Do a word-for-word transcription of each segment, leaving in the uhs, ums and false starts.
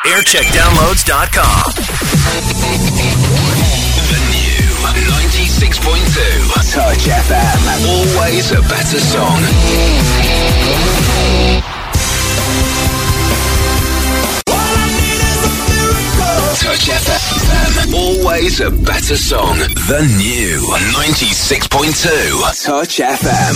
aircheck downloads dot com. The new ninety-six point two Touch F M. Always a better song. Touch F M. Always a better song. The new ninety-six point two Touch F M.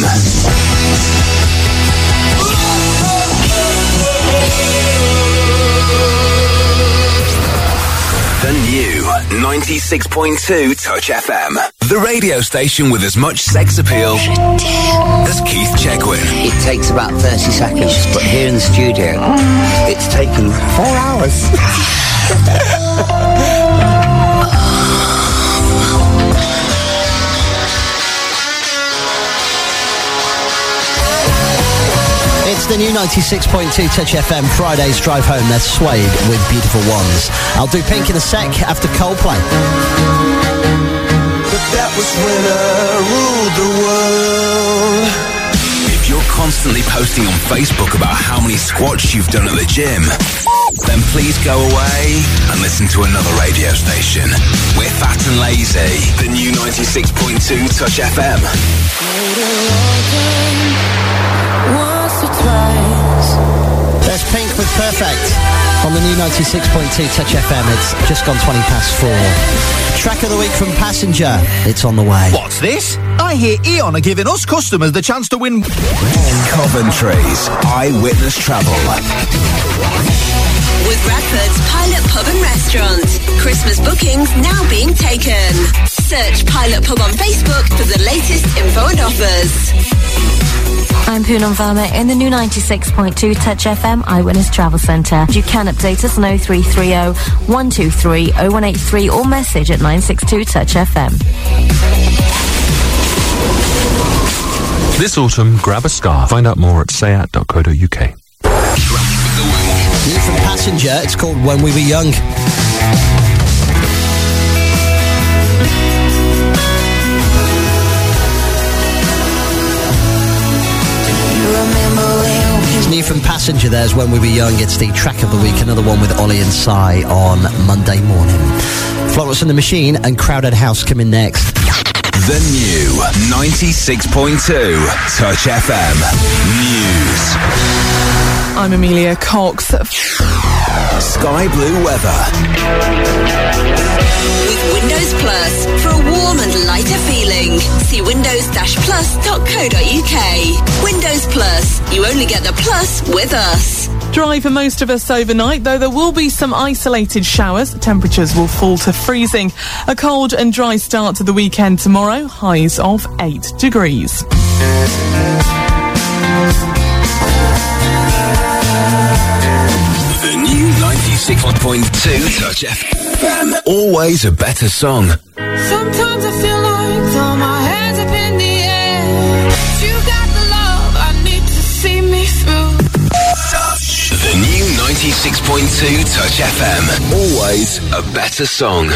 The new ninety-six point two Touch F M. The radio station with as much sex appeal as Keith Chegwin. It takes about thirty seconds, but here in the studio, it's taken four hours. It's the new ninety-six point two Touch F M Friday's Drive Home. They're Suede with Beautiful Ones. I'll do Pink in a sec after Coldplay. But that was when I ruled the world. If you're constantly posting on Facebook about how many squats you've done at the gym, then please go away and listen to another radio station. We're Fat and Lazy, the new ninety-six point two Touch F M. There's Pink with Perfect on the new ninety-six point two Touch F M. It's just gone twenty past four. Track of the week from Passenger. It's on the way. What's this? I hear Eon are giving us customers the chance to win Coventry's Eyewitness Travel. With Bradford's Pilot Pub and Restaurant. Christmas bookings now being taken. Search Pilot Pub on Facebook for the latest info and offers. I'm Poonam Verma in the new ninety-six point two Touch F M Eyewitness Travel Centre. You can update us on oh three three oh, one two three, oh one eight three or message at nine six two Touch F M. This autumn, grab a scarf. Find out more at sayat dot co dot uk. New from Passenger, it's called When We Were Young. It's new from Passenger, there's When We Were Young. It's the track of the week, another one with Ollie and Cy on Monday morning. Florence and the Machine and Crowded House coming next. The new ninety-six point two Touch F M News. I'm Amelia Cox. Sky blue weather. With Windows Plus, for a warm and lighter feeling, see windows dash plus dot co dot uk. Windows Plus, you only get the plus with us. Dry for most of us overnight, though there will be some isolated showers. Temperatures will fall to freezing. A cold and dry start to the weekend tomorrow, highs of eight degrees. The new ninety-six point two Touch F M. Always a better song. Sometimes I feel like throw my hands up in the air. You got the love I need to see me through. The new ninety-six point two Touch F M. Always a better song.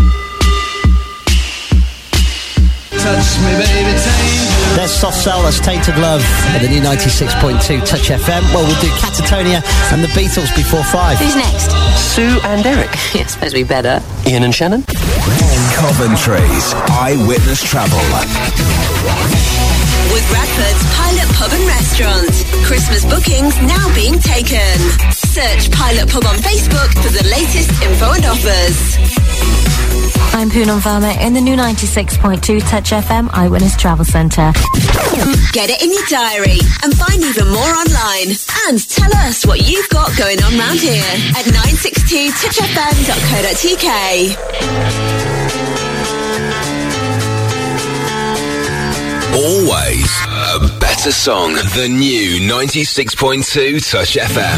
Touch me, baby, tainted. There's Soft Cell, that's Tainted Love at the new ninety-six point two Touch F M. Well, we'll do Catatonia and the Beatles before five. Who's next? Sue and Eric. I suppose we better. Ian and Shannon. Coventry's Eyewitness Travel. With Bradford's Pilot Pub and Restaurant. Christmas bookings now being taken. Search Pilot Pub on Facebook for the latest info and offers. I'm Poonam Verma in the new ninety-six point two Touch F M Eyewitness Travel Centre. Get it in your diary and find even more online. And tell us what you've got going on round here at nine six two touch f m dot co dot uk. Always a better song. The new ninety-six point two Touch F M.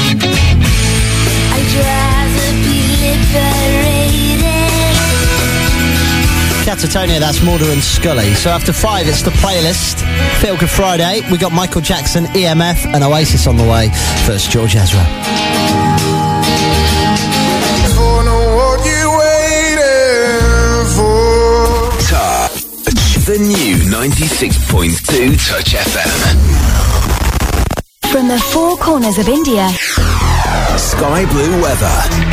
I'd rather be liberated. Catatonia, that's Morder and Scully. So after five, it's the playlist. Feel Good Friday. We got Michael Jackson, E M F, and Oasis on the way. First, George Ezra. Don't know what you're waiting for. Touch. The new ninety-six point two Touch F M. From the four corners of India Sky Blue weather.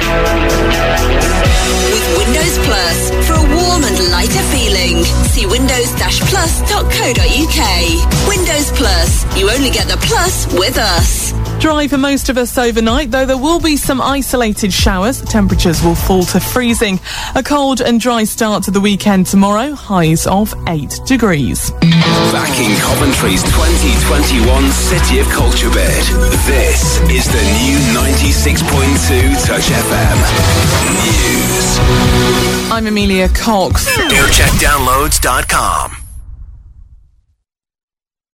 With Windows Plus, for a warm and lighter feeling, see windows dash plus dot co dot uk. Windows Plus, you only get the plus with us. Dry for most of us overnight, though there will be some isolated showers. Temperatures will fall to freezing. A cold and dry start to the weekend tomorrow, highs of eight degrees. Backing Coventry's twenty twenty-one City of Culture bid. This is the new ninety-six point two Touch F M News. I'm Amelia Cox. aircheck downloads dot com.